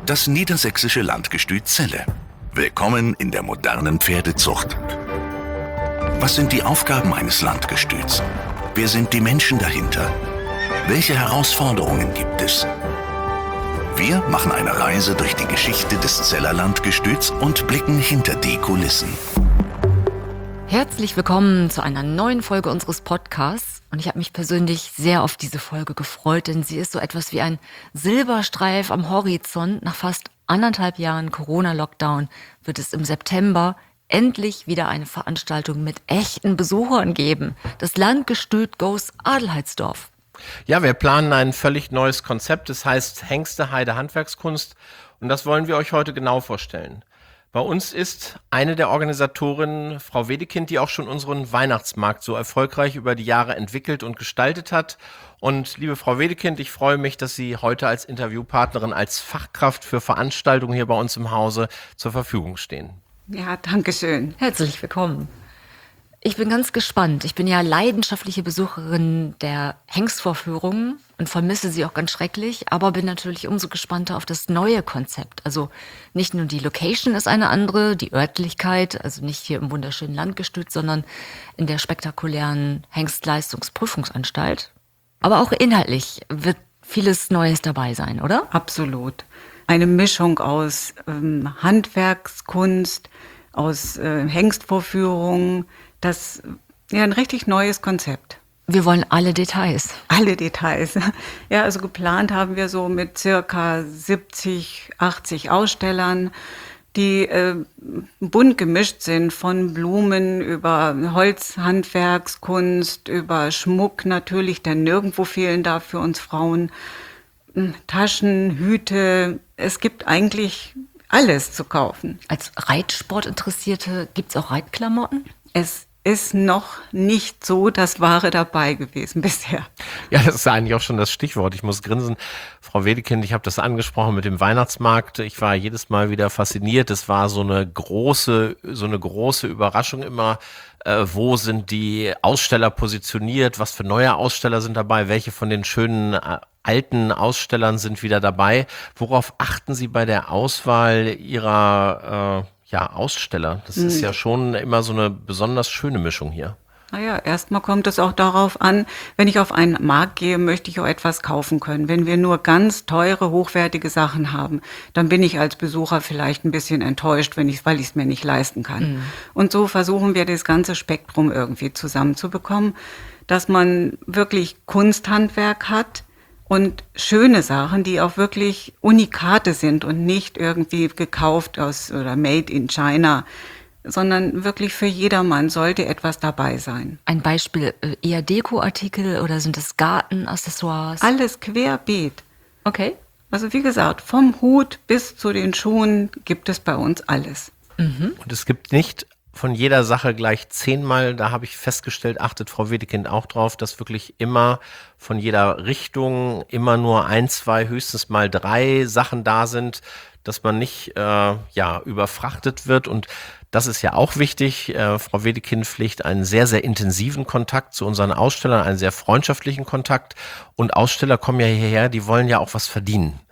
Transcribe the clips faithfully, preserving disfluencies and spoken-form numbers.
Das niedersächsische Landgestüt Celle. Willkommen in der modernen Pferdezucht. Was sind die Aufgaben eines Landgestüts? Wer sind die Menschen dahinter? Welche Herausforderungen gibt es? Wir machen eine Reise durch die Geschichte des Celler Landgestüts und blicken hinter die Kulissen. Herzlich willkommen zu einer neuen Folge unseres Podcasts. Und ich habe mich persönlich sehr auf diese Folge gefreut, denn sie ist so etwas wie ein Silberstreif am Horizont. Nach fast anderthalb Jahren Corona-Lockdown wird es im September endlich wieder eine Veranstaltung mit echten Besuchern geben. Das Landgestüt Goes Adelheidsdorf. Ja, wir planen ein völlig neues Konzept. Das heißt Hengsteheide Handwerkskunst. Und das wollen wir euch heute genau vorstellen. Bei uns ist eine der Organisatorinnen, Frau Wedekind, die auch schon unseren Weihnachtsmarkt so erfolgreich über die Jahre entwickelt und gestaltet hat. Und liebe Frau Wedekind, ich freue mich, dass Sie heute als Interviewpartnerin, als Fachkraft für Veranstaltungen hier bei uns im Hause zur Verfügung stehen. Ja, danke schön. Herzlich willkommen. Ich bin ganz gespannt. Ich bin ja leidenschaftliche Besucherin der Hengstvorführungen und vermisse sie auch ganz schrecklich, aber bin natürlich umso gespannter auf das neue Konzept. Also nicht nur die Location ist eine andere, die Örtlichkeit, also nicht hier im wunderschönen Landgestüt, sondern in der spektakulären Hengstleistungsprüfungsanstalt. Aber auch inhaltlich wird vieles Neues dabei sein, oder? Absolut. Eine Mischung aus ähm, Handwerkskunst, aus äh, Hengstvorführungen. Das ja ein richtig neues Konzept. Wir wollen alle Details. Alle Details. Ja, also geplant haben wir so mit circa siebzig, achtzig Ausstellern, die äh, bunt gemischt sind, von Blumen über Holzhandwerkskunst, über Schmuck natürlich, der nirgendwo fehlen darf für uns Frauen, Taschen, Hüte. Es gibt eigentlich alles zu kaufen. Als Reitsportinteressierte gibt es auch Reitklamotten? Es ist noch nicht so das Wahre dabei gewesen bisher. Ja, das ist eigentlich auch schon das Stichwort. Ich muss grinsen. Frau Wedekind, ich habe das angesprochen mit dem Weihnachtsmarkt. Ich war jedes Mal wieder fasziniert. Es war so eine große, so eine große Überraschung immer. Äh, wo sind die Aussteller positioniert? Was für neue Aussteller sind dabei? Welche von den schönen äh, alten Ausstellern sind wieder dabei? Worauf achten Sie bei der Auswahl Ihrer äh, ja, Aussteller? Das ist ja schon immer so eine besonders schöne Mischung hier. Naja, erstmal kommt es auch darauf an, wenn ich auf einen Markt gehe, möchte ich auch etwas kaufen können. Wenn wir nur ganz teure, hochwertige Sachen haben, dann bin ich als Besucher vielleicht ein bisschen enttäuscht, wenn ich, weil ich es mir nicht leisten kann. Mhm. Und so versuchen wir, das ganze Spektrum irgendwie zusammenzubekommen, dass man wirklich Kunsthandwerk hat und schöne Sachen, die auch wirklich Unikate sind und nicht irgendwie gekauft aus oder made in China, sondern wirklich für jedermann sollte etwas dabei sein. Ein Beispiel, eher Dekoartikel oder sind es Gartenaccessoires? Alles querbeet. Okay. Also wie gesagt, vom Hut bis zu den Schuhen gibt es bei uns alles. Mhm. Und es gibt nicht von jeder Sache gleich zehnmal, da habe ich festgestellt, achtet Frau Wedekind auch drauf, dass wirklich immer von jeder Richtung immer nur ein, zwei, höchstens mal drei Sachen da sind, dass man nicht äh, ja überfrachtet wird. Und das ist ja auch wichtig. Äh, Frau Wedekind pflegt einen sehr, sehr intensiven Kontakt zu unseren Ausstellern, einen sehr freundschaftlichen Kontakt. Und Aussteller kommen ja hierher, die wollen ja auch was verdienen.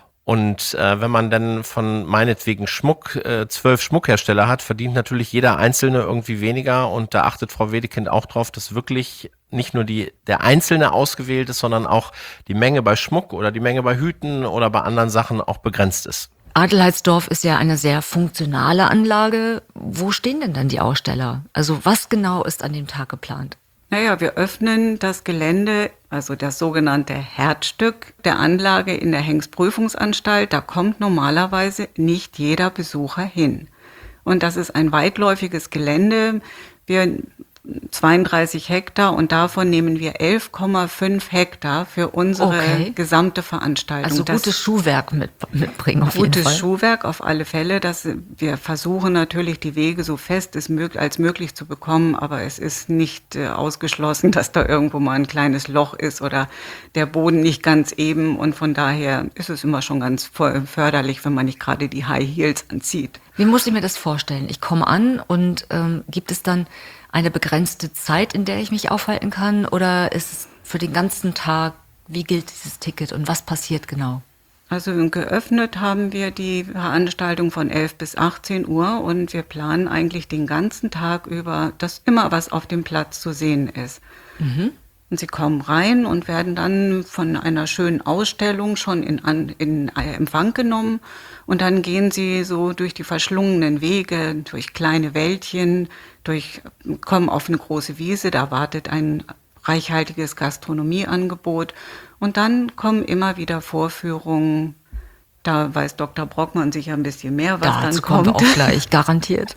Und äh, wenn man dann von meinetwegen Schmuck, äh, zwölf Schmuckhersteller hat, verdient natürlich jeder Einzelne irgendwie weniger. Und da achtet Frau Wedekind auch drauf, dass wirklich nicht nur die der Einzelne ausgewählt ist, sondern auch die Menge bei Schmuck oder die Menge bei Hüten oder bei anderen Sachen auch begrenzt ist. Adelheidsdorf ist ja eine sehr funktionale Anlage. Wo stehen denn dann die Aussteller? Also was genau ist an dem Tag geplant? Naja, wir öffnen das Gelände, also das sogenannte Herzstück der Anlage in der Hengstprüfungsanstalt. Da kommt normalerweise nicht jeder Besucher hin. Und das ist ein weitläufiges Gelände. Wir zweiunddreißig Hektar und davon nehmen wir elf Komma fünf Hektar für unsere Okay. gesamte Veranstaltung. Also Das gutes Schuhwerk mit, mitbringen auf jeden Fall. Gutes Schuhwerk auf alle Fälle. Das, wir versuchen natürlich, die Wege so fest als möglich zu bekommen, aber es ist nicht äh, ausgeschlossen, dass da irgendwo mal ein kleines Loch ist oder der Boden nicht ganz eben. Und von daher ist es immer schon ganz förderlich, wenn man nicht gerade die High Heels anzieht. Wie muss ich mir das vorstellen? Ich komme an und ähm, gibt es dann eine begrenzte Zeit, in der ich mich aufhalten kann? Oder ist es für den ganzen Tag, wie gilt dieses Ticket und was passiert genau? Also geöffnet haben wir die Veranstaltung von elf bis achtzehn Uhr und wir planen eigentlich den ganzen Tag über, dass immer was auf dem Platz zu sehen ist. Mhm. Und sie kommen rein und werden dann von einer schönen Ausstellung schon in, an, in Empfang genommen. Und dann gehen sie so durch die verschlungenen Wege, durch kleine Wäldchen, durch, kommen auf eine große Wiese, da wartet ein reichhaltiges Gastronomieangebot. Und dann kommen immer wieder Vorführungen. Da weiß Doktor Brockmann sicher ein bisschen mehr, was Dazu dann kommen wir kommt. auch gleich, garantiert.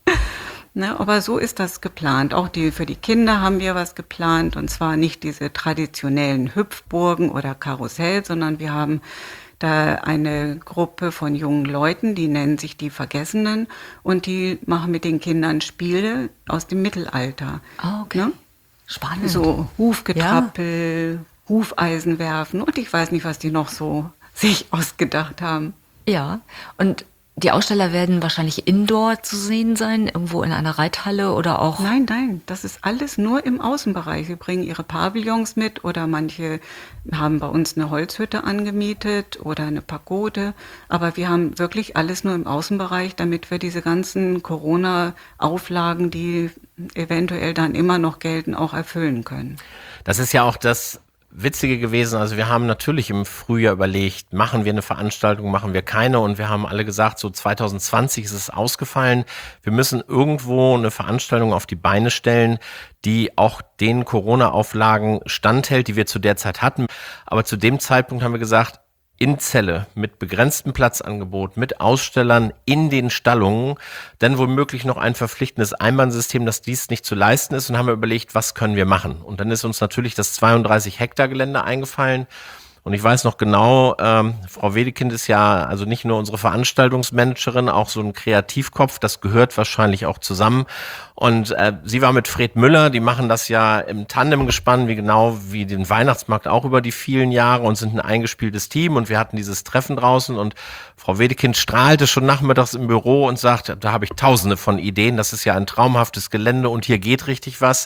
Ne, aber so ist das geplant. Auch die, für die Kinder haben wir was geplant. Und zwar nicht diese traditionellen Hüpfburgen oder Karussell, sondern wir haben da eine Gruppe von jungen Leuten, die nennen sich die Vergessenen. Und die machen mit den Kindern Spiele aus dem Mittelalter. Ah, okay. Ne? Spannend. So Hufgetrappel, Hufeisen werfen und ich weiß nicht, was die noch so sich ausgedacht haben. Ja, und die Aussteller werden wahrscheinlich indoor zu sehen sein, irgendwo in einer Reithalle oder auch... Nein, nein, das ist alles nur im Außenbereich. Sie bringen ihre Pavillons mit oder manche haben bei uns eine Holzhütte angemietet oder eine Pagode. Aber wir haben wirklich alles nur im Außenbereich, damit wir diese ganzen Corona-Auflagen, die eventuell dann immer noch gelten, auch erfüllen können. Das ist ja auch das Witzige gewesen, also wir haben natürlich im Frühjahr überlegt, machen wir eine Veranstaltung, machen wir keine, und wir haben alle gesagt, so zwanzig zwanzig ist es ausgefallen. Wir müssen irgendwo eine Veranstaltung auf die Beine stellen, die auch den Corona-Auflagen standhält, die wir zu der Zeit hatten. Aber zu dem Zeitpunkt haben wir gesagt, in Celle mit begrenztem Platzangebot, mit Ausstellern in den Stallungen, dann womöglich noch ein verpflichtendes Einbahnsystem, dass dies nicht zu leisten ist, und haben wir überlegt, was können wir machen? Und dann ist uns natürlich das zweiunddreißig Hektar Gelände eingefallen. Und ich weiß noch genau, ähm, Frau Wedekind ist ja also nicht nur unsere Veranstaltungsmanagerin, auch so ein Kreativkopf, das gehört wahrscheinlich auch zusammen. Und äh, sie war mit Fred Müller, die machen das ja im Tandem gespannt, wie genau wie den Weihnachtsmarkt auch über die vielen Jahre, und sind ein eingespieltes Team, und wir hatten dieses Treffen draußen, und Frau Wedekind strahlte schon nachmittags im Büro und sagt, da habe ich tausende von Ideen, das ist ja ein traumhaftes Gelände und hier geht richtig was.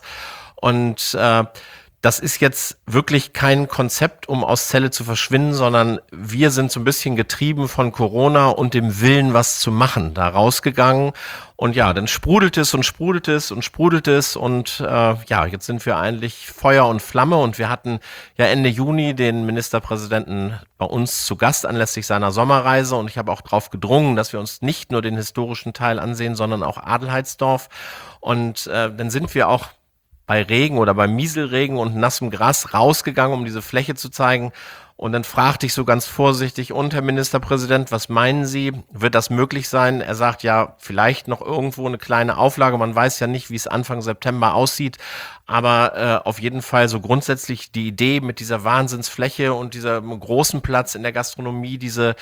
Und äh, das ist jetzt wirklich kein Konzept, um aus Celle zu verschwinden, sondern wir sind so ein bisschen getrieben von Corona und dem Willen, was zu machen, da rausgegangen. Und ja, dann sprudelt es und sprudelt es und sprudelt es. Und äh, ja, jetzt sind wir eigentlich Feuer und Flamme. Und wir hatten ja Ende Juni den Ministerpräsidenten bei uns zu Gast anlässlich seiner Sommerreise. Und ich habe auch darauf gedrungen, dass wir uns nicht nur den historischen Teil ansehen, sondern auch Adelheidsdorf. Und äh, dann sind wir auch bei Regen oder bei Nieselregen und nassem Gras rausgegangen, um diese Fläche zu zeigen. Und dann fragte ich so ganz vorsichtig, und Herr Ministerpräsident, was meinen Sie, wird das möglich sein? Er sagt, ja, vielleicht noch irgendwo eine kleine Auflage. Man weiß ja nicht, wie es Anfang September aussieht. Aber äh, auf jeden Fall so grundsätzlich die Idee mit dieser Wahnsinnsfläche und dieser großen Platz in der Gastronomie, diese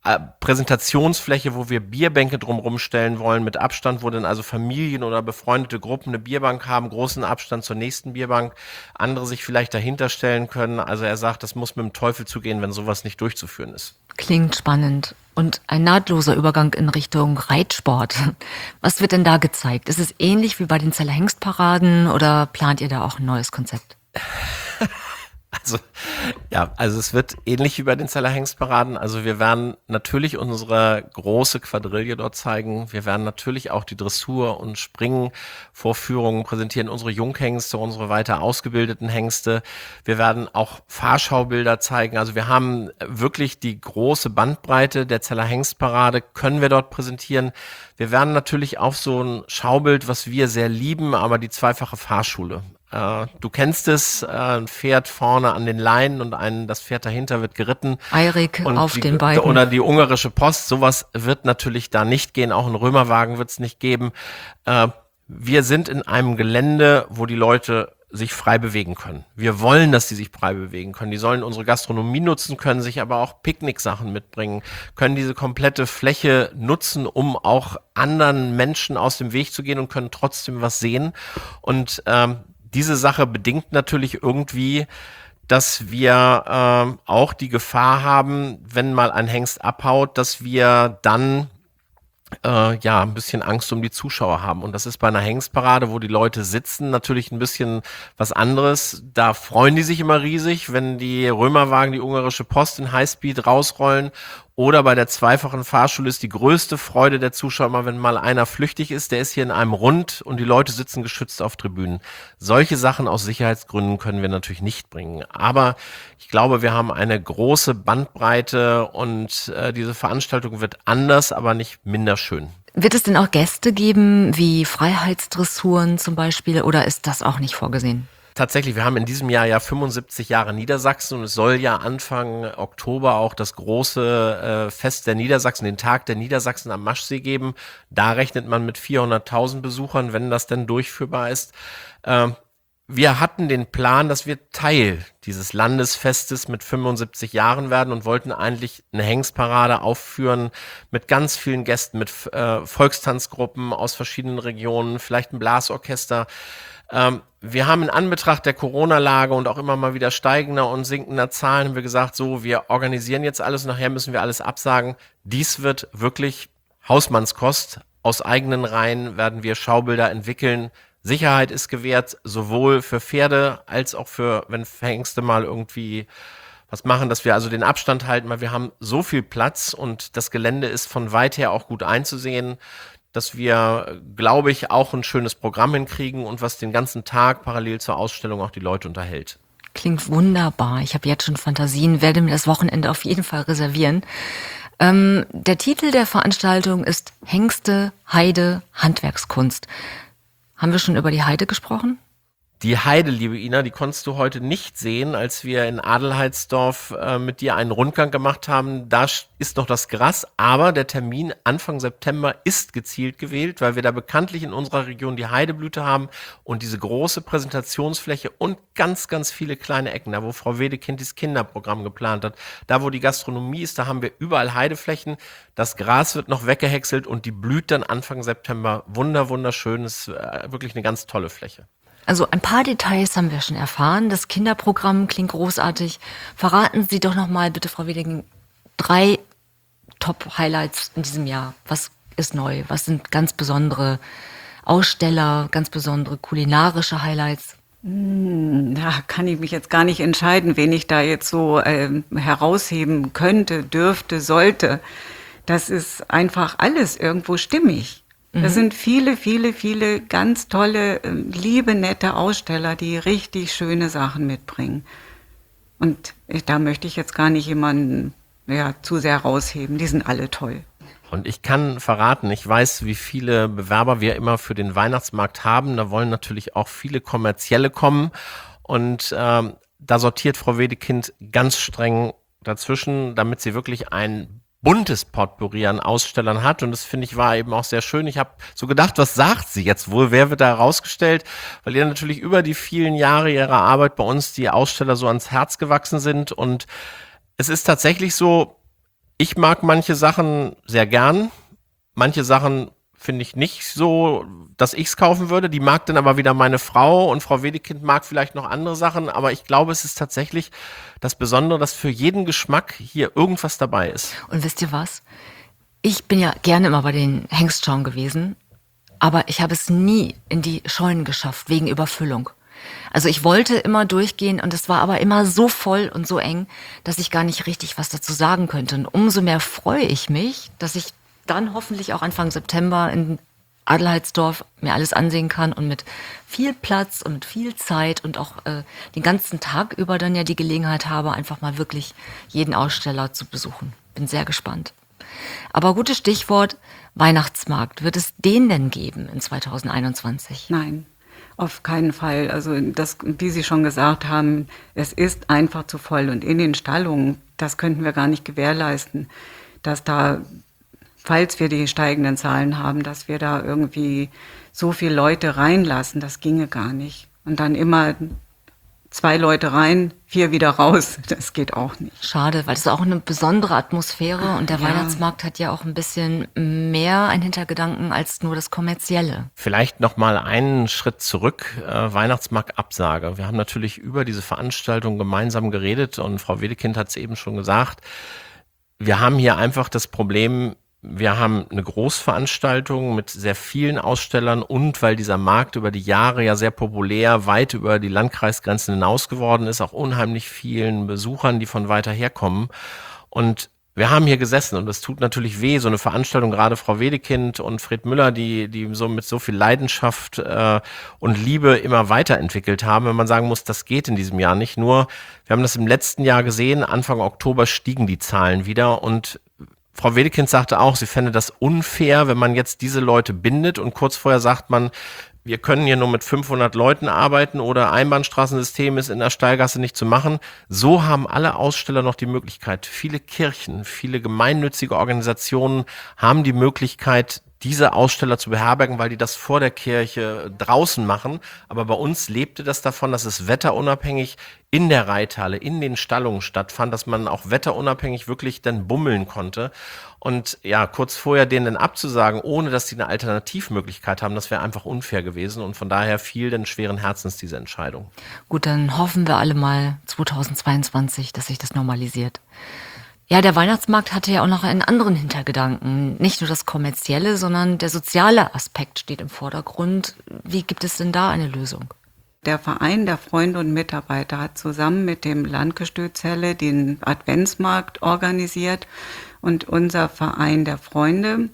Präsentationsfläche, wo wir Bierbänke drumherum stellen wollen, mit Abstand, wo dann also Familien oder befreundete Gruppen eine Bierbank haben, großen Abstand zur nächsten Bierbank, andere sich vielleicht dahinter stellen können. Also er sagt, das muss mit dem Teufel zugehen, wenn sowas nicht durchzuführen ist. Klingt spannend. Und ein nahtloser Übergang in Richtung Reitsport. Was wird denn da gezeigt? Ist es ähnlich wie bei den Celler Hengstparaden oder plant ihr da auch ein neues Konzept? Also, ja, also es wird ähnlich wie bei den Celler Hengstparaden. Also wir werden natürlich unsere große Quadrille dort zeigen. Wir werden natürlich auch die Dressur- und Springvorführungen präsentieren, unsere Junghengste, unsere weiter ausgebildeten Hengste. Wir werden auch Fahrschaubilder zeigen. Also wir haben wirklich die große Bandbreite der Celler Hengstparade, können wir dort präsentieren. Wir werden natürlich auch so ein Schaubild, was wir sehr lieben, aber die zweifache Fahrschule. Uh, du kennst es, uh, ein Pferd vorne an den Leinen und ein, das Pferd dahinter wird geritten. Eirik auf die, den Beinen. Oder die ungarische Post, sowas wird natürlich da nicht gehen, auch einen Römerwagen wird es nicht geben. Uh, wir sind in einem Gelände, wo die Leute sich frei bewegen können. Wir wollen, dass sie sich frei bewegen können. Die sollen unsere Gastronomie nutzen, können sich aber auch Picknicksachen mitbringen, können diese komplette Fläche nutzen, um auch anderen Menschen aus dem Weg zu gehen und können trotzdem was sehen. Und ähm, diese Sache bedingt natürlich irgendwie, dass wir ähm, auch die Gefahr haben, wenn mal ein Hengst abhaut, dass wir dann äh, ja, ein bisschen Angst um die Zuschauer haben. Und das ist bei einer Hengstparade, wo die Leute sitzen, natürlich ein bisschen was anderes. Da freuen die sich immer riesig, wenn die Römerwagen, die ungarische Post in Highspeed rausrollen. Oder bei der zweifachen Fahrschule ist die größte Freude der Zuschauer immer, wenn mal einer flüchtig ist, der ist hier in einem Rund und die Leute sitzen geschützt auf Tribünen. Solche Sachen aus Sicherheitsgründen können wir natürlich nicht bringen. Aber ich glaube, wir haben eine große Bandbreite und äh, diese Veranstaltung wird anders, aber nicht minder schön. Wird es denn auch Gäste geben, wie Freiheitsdressuren zum Beispiel, oder ist das auch nicht vorgesehen? Tatsächlich, wir haben in diesem Jahr ja fünfundsiebzig Jahre Niedersachsen und es soll ja Anfang Oktober auch das große äh, Fest der Niedersachsen, den Tag der Niedersachsen am Maschsee geben. Da rechnet man mit vierhunderttausend Besuchern, wenn das denn durchführbar ist. Ähm, wir hatten den Plan, dass wir Teil dieses Landesfestes mit fünfundsiebzig Jahren werden und wollten eigentlich eine Hengstparade aufführen mit ganz vielen Gästen, mit äh, Volkstanzgruppen aus verschiedenen Regionen, vielleicht ein Blasorchester. Ähm, wir haben in Anbetracht der Corona-Lage und auch immer mal wieder steigender und sinkender Zahlen haben wir gesagt, so, wir organisieren jetzt alles, nachher müssen wir alles absagen. Dies wird wirklich Hausmannskost. Aus eigenen Reihen werden wir Schaubilder entwickeln. Sicherheit ist gewährt, sowohl für Pferde als auch für, wenn Hengste mal irgendwie was machen, dass wir also den Abstand halten, weil wir haben so viel Platz und das Gelände ist von weit her auch gut einzusehen, dass wir, glaube ich, auch ein schönes Programm hinkriegen und was den ganzen Tag parallel zur Ausstellung auch die Leute unterhält. Klingt wunderbar. Ich habe jetzt schon Fantasien, werde mir das Wochenende auf jeden Fall reservieren. Ähm, der Titel der Veranstaltung ist Hengste, Heide, Handwerkskunst. Haben wir schon über die Heide gesprochen? Die Heide, liebe Ina, die konntest du heute nicht sehen, als wir in Adelheidsdorf äh, mit dir einen Rundgang gemacht haben. Da ist noch das Gras, aber der Termin Anfang September ist gezielt gewählt, weil wir da bekanntlich in unserer Region die Heideblüte haben und diese große Präsentationsfläche und ganz, ganz viele kleine Ecken, da wo Frau Wedekind das Kinderprogramm geplant hat, da wo die Gastronomie ist, da haben wir überall Heideflächen. Das Gras wird noch weggehäckselt und die blüht dann Anfang September. Wunder, wunderschön, ist äh, wirklich eine ganz tolle Fläche. Also ein paar Details haben wir schon erfahren. Das Kinderprogramm klingt großartig. Verraten Sie doch noch mal bitte, Frau Wedekind, drei Top-Highlights in diesem Jahr. Was ist neu? Was sind ganz besondere Aussteller, ganz besondere kulinarische Highlights? Da kann ich mich jetzt gar nicht entscheiden, wen ich da jetzt so äh, herausheben könnte, dürfte, sollte. Das ist einfach alles irgendwo stimmig. Das sind viele, viele, viele ganz tolle, liebe, nette Aussteller, die richtig schöne Sachen mitbringen. Und ich, da möchte ich jetzt gar nicht jemanden ja, zu sehr rausheben. Die sind alle toll. Und ich kann verraten, ich weiß, wie viele Bewerber wir immer für den Weihnachtsmarkt haben. Da wollen natürlich auch viele Kommerzielle kommen. Und ähm, da sortiert Frau Wedekind ganz streng dazwischen, damit sie wirklich ein buntes Potpourri an Ausstellern hat und das finde ich war eben auch sehr schön. Ich habe so gedacht, was sagt sie jetzt wohl? Wer wird da herausgestellt? Weil ihr natürlich über die vielen Jahre ihrer Arbeit bei uns die Aussteller so ans Herz gewachsen sind und es ist tatsächlich so, ich mag manche Sachen sehr gern, manche Sachen finde ich nicht so, dass ich es kaufen würde. Die mag dann aber wieder meine Frau und Frau Wedekind mag vielleicht noch andere Sachen, aber ich glaube, es ist tatsächlich das Besondere, dass für jeden Geschmack hier irgendwas dabei ist. Und wisst ihr was? Ich bin ja gerne immer bei den Hengstschauen gewesen, aber ich habe es nie in die Scheunen geschafft, wegen Überfüllung. Also ich wollte immer durchgehen und es war aber immer so voll und so eng, dass ich gar nicht richtig was dazu sagen könnte. Und umso mehr freue ich mich, dass ich dann hoffentlich auch Anfang September in Adelheidsdorf mir alles ansehen kann und mit viel Platz und mit viel Zeit und auch äh, den ganzen Tag über dann ja die Gelegenheit habe, einfach mal wirklich jeden Aussteller zu besuchen. Bin sehr gespannt. Aber gutes Stichwort, Weihnachtsmarkt. Wird es den denn geben in zweitausendeinundzwanzig? Nein, auf keinen Fall. Also das, wie Sie schon gesagt haben, es ist einfach zu voll. Und in den Stallungen, das könnten wir gar nicht gewährleisten, dass da, falls wir die steigenden Zahlen haben, dass wir da irgendwie so viele Leute reinlassen, das ginge gar nicht. Und dann immer zwei Leute rein, vier wieder raus, das geht auch nicht. Schade, weil es ist auch eine besondere Atmosphäre und der Ja. Weihnachtsmarkt hat ja auch ein bisschen mehr einen Hintergedanken als nur das Kommerzielle. Vielleicht noch mal einen Schritt zurück, äh, Weihnachtsmarktabsage. Wir haben natürlich über diese Veranstaltung gemeinsam geredet und Frau Wedekind hat es eben schon gesagt. Wir haben hier einfach das Problem, Wir haben eine Großveranstaltung mit sehr vielen Ausstellern und weil dieser Markt über die Jahre ja sehr populär, weit über die Landkreisgrenzen hinaus geworden ist, auch unheimlich vielen Besuchern, die von weiter herkommen. Und wir haben hier gesessen und es tut natürlich weh, so eine Veranstaltung, gerade Frau Wedekind und Fred Müller, die die so mit so viel Leidenschaft äh, und Liebe immer weiterentwickelt haben, wenn man sagen muss, das geht in diesem Jahr nicht. Nur, wir haben das im letzten Jahr gesehen, Anfang Oktober stiegen die Zahlen wieder und Frau Wedekind sagte auch, sie fände das unfair, wenn man jetzt diese Leute bindet und kurz vorher sagt man, wir können hier nur mit fünfhundert Leuten arbeiten oder Einbahnstraßensystem ist in der Steilgasse nicht zu machen. So haben alle Aussteller noch die Möglichkeit. Viele Kirchen, viele gemeinnützige Organisationen haben die Möglichkeit, diese Aussteller zu beherbergen, weil die das vor der Kirche draußen machen. Aber bei uns lebte das davon, dass es wetterunabhängig in der Reithalle, in den Stallungen stattfand, dass man auch wetterunabhängig wirklich dann bummeln konnte. Und ja, kurz vorher denen dann abzusagen, ohne dass sie eine Alternativmöglichkeit haben, das wäre einfach unfair gewesen. Und von daher fiel dann schweren Herzens diese Entscheidung. Gut, dann hoffen wir alle mal zweitausendzweiundzwanzig, dass sich das normalisiert. Ja, der Weihnachtsmarkt hatte ja auch noch einen anderen Hintergedanken. Nicht nur das Kommerzielle, sondern der soziale Aspekt steht im Vordergrund. Wie gibt es denn da eine Lösung? Der Verein der Freunde und Mitarbeiter hat zusammen mit dem Landgestüt Celle den Adventsmarkt organisiert. Und unser Verein der Freunde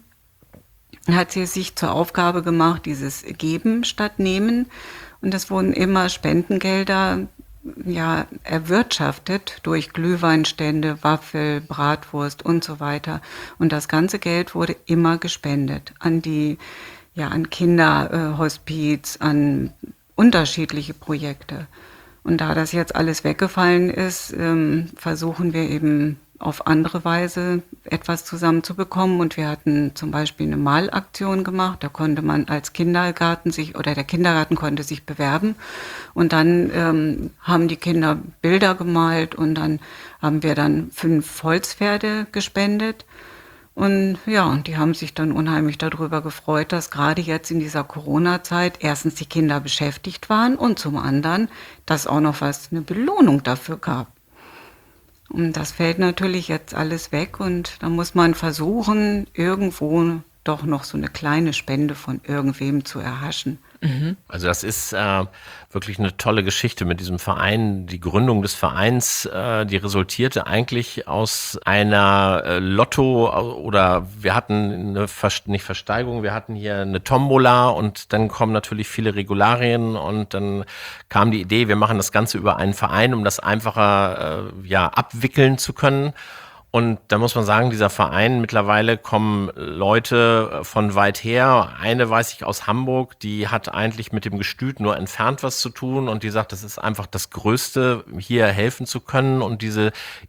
hat sich zur Aufgabe gemacht, dieses Geben statt Nehmen. Und es wurden immer Spendengelder ja, erwirtschaftet durch Glühweinstände, Waffel, Bratwurst und so weiter. Und das ganze Geld wurde immer gespendet an die, ja, an Kinderhospiz, an unterschiedliche Projekte. Und da das jetzt alles weggefallen ist, ähm, versuchen wir eben auf andere Weise etwas zusammenzubekommen. Und wir hatten zum Beispiel eine Malaktion gemacht. Da konnte man als Kindergarten sich, oder der Kindergarten konnte sich bewerben. Und dann ähm, haben die Kinder Bilder gemalt und dann haben wir dann fünf Holzpferde gespendet. Und ja, die haben sich dann unheimlich darüber gefreut, dass gerade jetzt in dieser Corona-Zeit erstens die Kinder beschäftigt waren und zum anderen, dass auch noch was, eine Belohnung dafür gab. Und das fällt natürlich jetzt alles weg und da muss man versuchen, irgendwo doch noch so eine kleine Spende von irgendwem zu erhaschen. Also das ist äh, wirklich eine tolle Geschichte mit diesem Verein. Die Gründung des Vereins, äh, die resultierte eigentlich aus einer äh, Lotto oder wir hatten eine Ver- nicht Versteigerung, wir hatten hier eine Tombola und dann kommen natürlich viele Regularien und dann kam die Idee, wir machen das Ganze über einen Verein, um das einfacher äh, ja abwickeln zu können. Und da muss man sagen, dieser Verein, mittlerweile kommen Leute von weit her. Eine weiß ich aus Hamburg, die hat eigentlich mit dem Gestüt nur entfernt was zu tun und die sagt, das ist einfach das Größte, hier helfen zu können und diese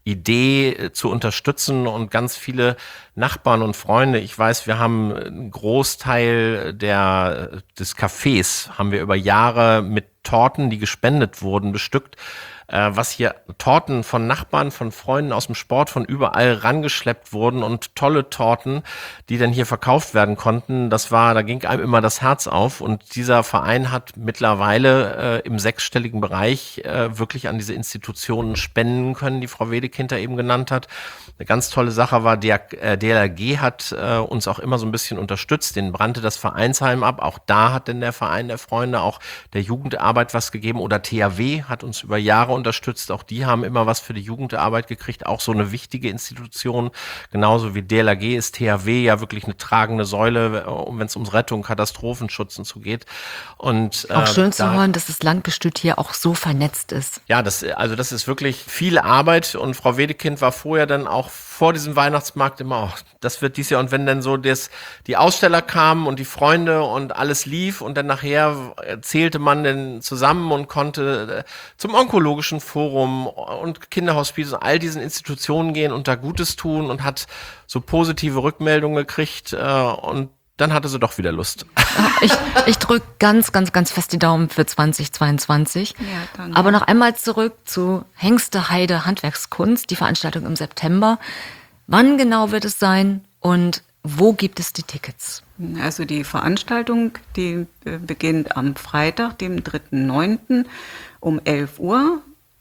Idee zu unterstützen und ganz viele Nachbarn und Freunde. Ich weiß, wir haben einen Großteil der, des Cafés haben wir über Jahre mit Torten, die gespendet wurden, bestückt. Was hier Torten von Nachbarn, von Freunden aus dem Sport, von überall rangeschleppt wurden und tolle Torten, die dann hier verkauft werden konnten. Das war, da ging einem immer das Herz auf und dieser Verein hat mittlerweile äh, im sechsstelligen Bereich äh, wirklich an diese Institutionen spenden können, die Frau Wedekind eben genannt hat. Eine ganz tolle Sache war, der äh, D L R G hat äh, uns auch immer so ein bisschen unterstützt. Den brannte das Vereinsheim ab. Auch da hat denn der Verein der Freunde, auch der Jugendarbeit was gegeben. Oder T H W hat uns über Jahre unterstützt. Auch die haben immer was für die Jugendarbeit gekriegt. Auch so eine wichtige Institution. Genauso wie D L R G ist T H W ja wirklich eine tragende Säule, wenn es ums Rettung, Katastrophenschutz und so geht. Und, auch äh, schön zu da, hören, dass das Landgestüt hier auch so vernetzt ist. Ja, das, also das ist wirklich viel Arbeit und Frau Wedekind war vorher dann auch vor diesem Weihnachtsmarkt immer, auch das wird dies Jahr und wenn dann so das, die Aussteller kamen und die Freunde und alles lief und dann nachher zählte man dann zusammen und konnte zum onkologischen Forum und Kinderhospiz und all diesen Institutionen gehen und da Gutes tun und hat so positive Rückmeldungen gekriegt äh, und dann hatte sie doch wieder Lust. Ich, ich drücke ganz, ganz, ganz fest die Daumen für zweitausendzweiundzwanzig. Ja, danke. Aber noch einmal zurück zu Hengste Heide Handwerkskunst, die Veranstaltung im September. Wann genau wird es sein und wo gibt es die Tickets? Also die Veranstaltung, die beginnt am Freitag, dem dritten neunten um elf Uhr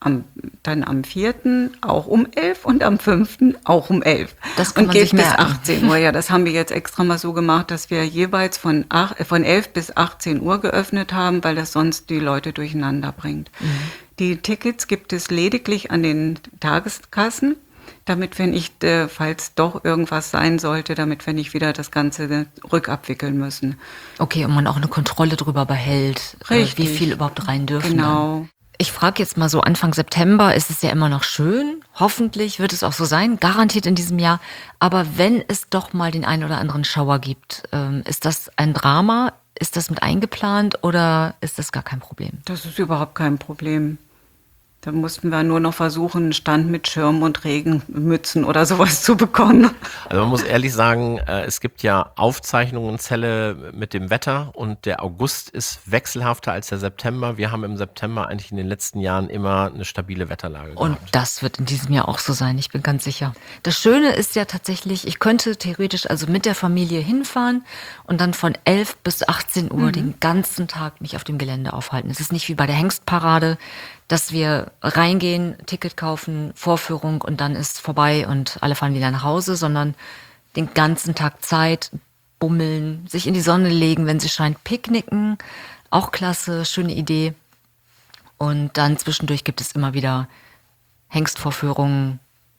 am, dann am vierten auch um elf und am fünften auch um elf. Das kann und man geht sich bis merken. achtzehn Uhr. Ja, das haben wir jetzt extra mal so gemacht, dass wir jeweils von, acht, von elf bis achtzehn Uhr geöffnet haben, weil das sonst die Leute durcheinander bringt. Mhm. Die Tickets gibt es lediglich an den Tageskassen, damit wir nicht, äh, falls doch irgendwas sein sollte, damit wir nicht wieder das Ganze rückabwickeln müssen. Okay, und man auch eine Kontrolle drüber behält, äh, wie viel überhaupt rein dürfen. Genau. Dann. Ich frage jetzt mal so, Anfang September ist es ja immer noch schön. Hoffentlich wird es auch so sein, garantiert in diesem Jahr. Aber wenn es doch mal den einen oder anderen Schauer gibt, ähm, ist das ein Drama? Ist das mit eingeplant oder ist das gar kein Problem? Das ist überhaupt kein Problem. Da mussten wir nur noch versuchen, einen Stand mit Schirm und Regenmützen oder sowas zu bekommen. Also man muss ehrlich sagen, es gibt ja Aufzeichnungen, Zelle mit dem Wetter und der August ist wechselhafter als der September. Wir haben im September eigentlich in den letzten Jahren immer eine stabile Wetterlage gehabt. Und das wird in diesem Jahr auch so sein, ich bin ganz sicher. Das Schöne ist ja tatsächlich, ich könnte theoretisch also mit der Familie hinfahren und dann von elf bis achtzehn Uhr mhm. den ganzen Tag mich auf dem Gelände aufhalten. Es ist nicht wie bei der Hengstparade, dass wir reingehen, Ticket kaufen, Vorführung und dann ist vorbei und alle fahren wieder nach Hause, sondern den ganzen Tag Zeit, bummeln, sich in die Sonne legen, wenn sie scheint, picknicken, auch klasse, schöne Idee. Und dann zwischendurch gibt es immer wieder Hengstvorführungen.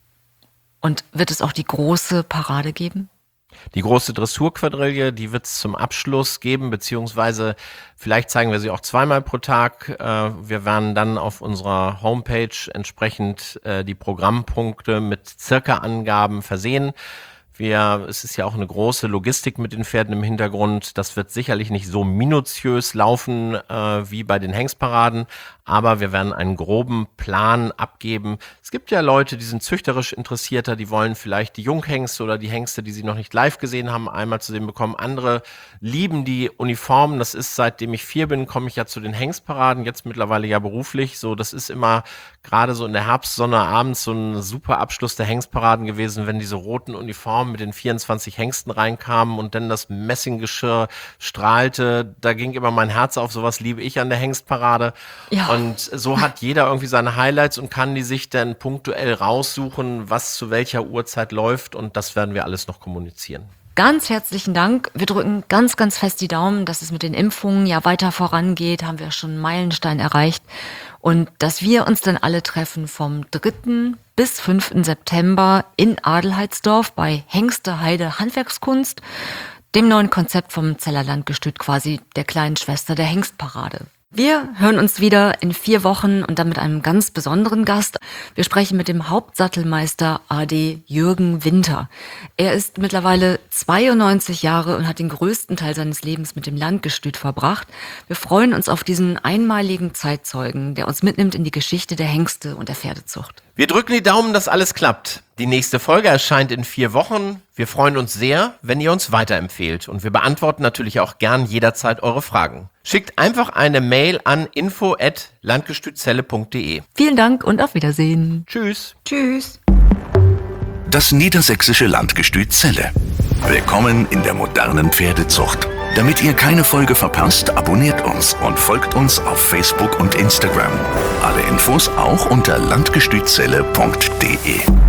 Und wird es auch die große Parade geben? Die große Dressurquadrille, die wird es zum Abschluss geben, beziehungsweise vielleicht zeigen wir sie auch zweimal pro Tag. Wir werden dann auf unserer Homepage entsprechend die Programmpunkte mit Circa-Angaben versehen. Wir, es ist ja auch eine große Logistik mit den Pferden im Hintergrund. Das wird sicherlich nicht so minutiös laufen äh, wie bei den Hengstparaden, aber wir werden einen groben Plan abgeben. Es gibt ja Leute, die sind züchterisch interessierter, die wollen vielleicht die Junghengste oder die Hengste, die sie noch nicht live gesehen haben, einmal zu sehen bekommen. Andere lieben die Uniformen. Das ist, seitdem ich vier bin, komme ich ja zu den Hengstparaden, jetzt mittlerweile ja beruflich. So, das ist immer gerade so in der Herbstsonne abends so ein super Abschluss der Hengstparaden gewesen, wenn diese roten Uniformen mit den vierundzwanzig Hengsten reinkamen und dann das Messinggeschirr strahlte. Da ging immer mein Herz auf, sowas liebe ich an der Hengstparade. Ja. Und so hat jeder irgendwie seine Highlights und kann die sich dann punktuell raussuchen, was zu welcher Uhrzeit läuft, und das werden wir alles noch kommunizieren. Ganz herzlichen Dank. Wir drücken ganz, ganz fest die Daumen, dass es mit den Impfungen ja weiter vorangeht. Haben wir schon einen Meilenstein erreicht. Und dass wir uns dann alle treffen vom dritten bis fünften September in Adelheidsdorf bei Hengste Heide Handwerkskunst, dem neuen Konzept vom Zeller Landgestüt, quasi der kleinen Schwester der Hengstparade. Wir hören uns wieder in vier Wochen und dann mit einem ganz besonderen Gast. Wir sprechen mit dem Hauptsattelmeister A D Jürgen Winter. Er ist mittlerweile zweiundneunzig Jahre und hat den größten Teil seines Lebens mit dem Landgestüt verbracht. Wir freuen uns auf diesen einmaligen Zeitzeugen, der uns mitnimmt in die Geschichte der Hengste und der Pferdezucht. Wir drücken die Daumen, dass alles klappt. Die nächste Folge erscheint in vier Wochen. Wir freuen uns sehr, wenn ihr uns weiterempfehlt. Und wir beantworten natürlich auch gern jederzeit eure Fragen. Schickt einfach eine Mail an info at landgestützelle punkt de. Vielen Dank und auf Wiedersehen. Tschüss. Tschüss. Das niedersächsische Landgestüt Zelle. Willkommen in der modernen Pferdezucht. Damit ihr keine Folge verpasst, abonniert uns und folgt uns auf Facebook und Instagram. Alle Infos auch unter landgestützelle punkt de.